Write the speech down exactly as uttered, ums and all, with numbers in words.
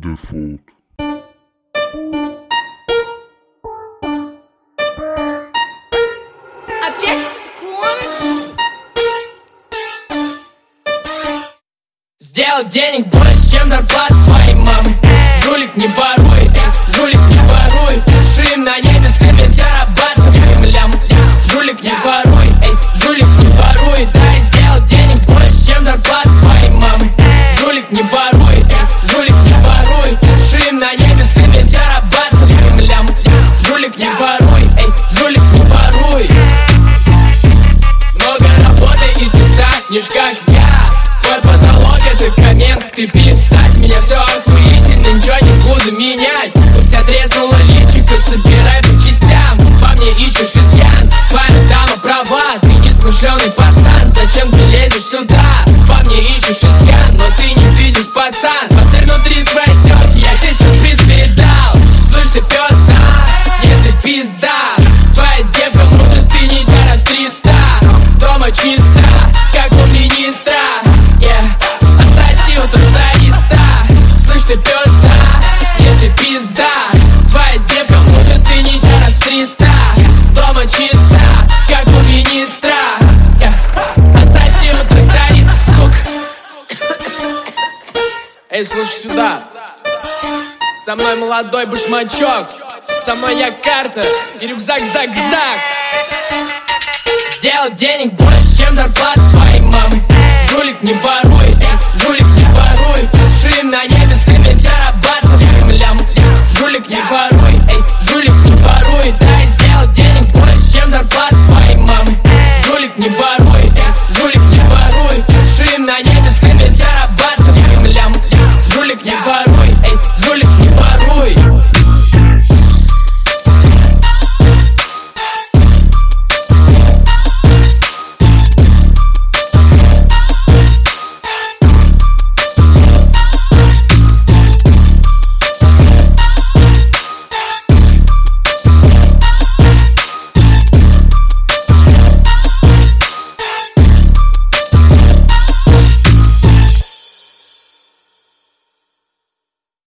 Default. Опять клонит? Сделал денег больше, чем зарплата твоей мамы. Жулик не воруй, жулик не воруй. Шим на небе себе зарабатываем лям. Жулик не воруй, эй, жулик не воруй. Дай сделал денег больше, чем зарплата твоей мамы. Жулик не воруй, эй, жулик не воруй. Шим на небе себе зарабатываем лям. Жулик не воруй, эй, жулик не воруй. Много работы и ты станешь как я. Твой потолок это коммент, ты писать. Меня все охуительно, ничего не буду менять. У тебя треснуло личико, собирай по частям. По мне ищешь изъян, твоя дама права. Ты не смышленый пацан, зачем ты лезешь сюда? По мне ищешь изъян, но ты не видишь, пацан. Пацан внутри своей тёлки, я тебе сюрприз передал. Слышь, ты пёс, да? Нет, ты пизда. Твоя девка может спинить, а раз триста. Дома чисто, как у министра. Отсоси у тракториста. Слышь, ты пёс, да? Нет, ты пизда. Твоя девка может спинить, а раз триста. Дома чисто, как у министра. Отсоси у тракториста, сука. Эй, слушай сюда. Со мной молодой башмачок. Со мной я карта и рюкзак-зак-зак. Сделал денег больше, чем зарплата твоей мамы. Жулик не воруй,